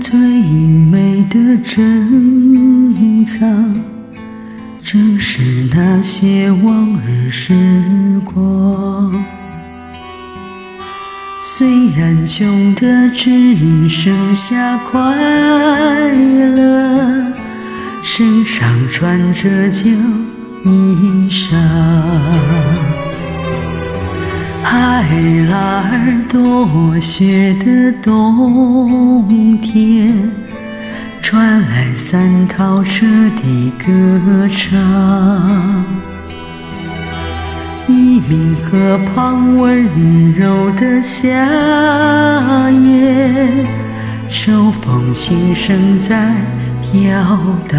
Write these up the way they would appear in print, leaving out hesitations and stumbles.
最美的珍藏，正是那些往日时光。虽然穷得只剩下快乐，身上穿着旧衣裳，海拉尔多雪的冬天，传来三套车的歌唱。一名河旁温柔的夏夜，手风琴声在飘荡。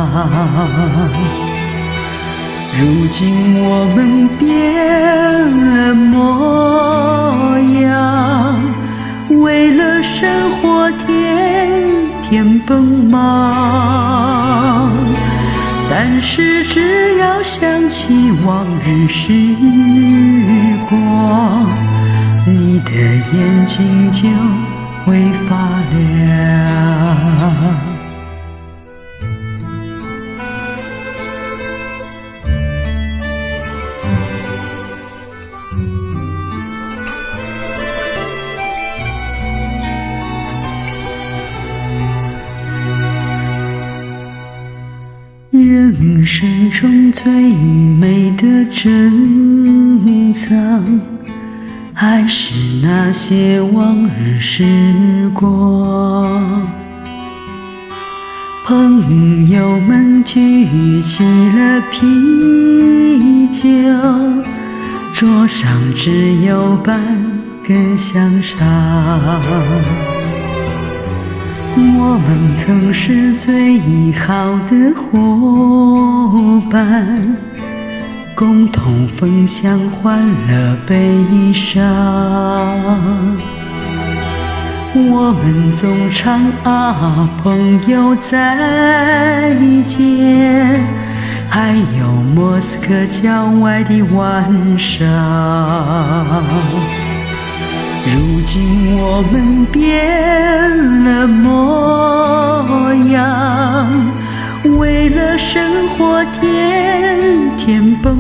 如今我们变了模样，为了生活天天奔忙。但是只要想起往日时光，你的眼睛就会发亮。人生中最美的珍藏，还是那些往日时光。朋友们举起了啤酒，桌上只有半根香肠。我们曾是最好的伙伴，共同分享欢乐悲伤。我们总唱啊朋友再见，还有莫斯科郊外的晚上。如今我们变了模样，为了生活天天奔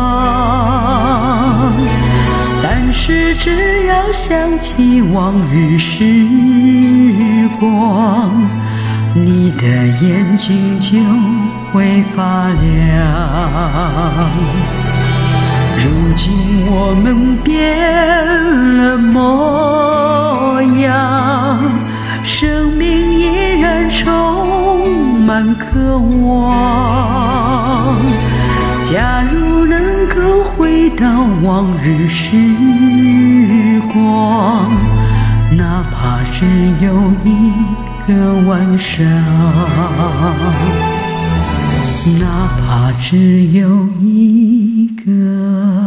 忙。但是只要想起往日时光，你的眼睛就会发亮。如今我们变了模样，生命依然充满渴望。假如能够回到往日时光，哪怕只有一个晚上，哪怕只有一个